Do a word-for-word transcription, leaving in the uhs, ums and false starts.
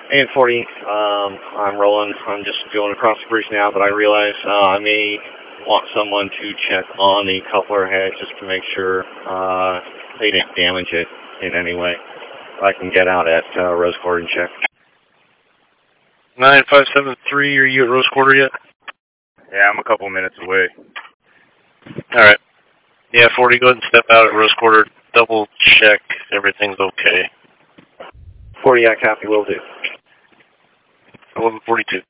And forty, um, I'm rolling. I'm just going across the bridge now, but I realize uh, I may want someone to check on the coupler head just to make sure uh, they didn't damage it in any way. I can get out at uh, Rose Quarter and check. nine five seven three, are you at Rose Quarter yet? Yeah, I'm a couple minutes away. All right. Yeah, forty, go ahead and step out at Rose Quarter. Double check everything's okay. forty, I copy, will do. eleven forty-two.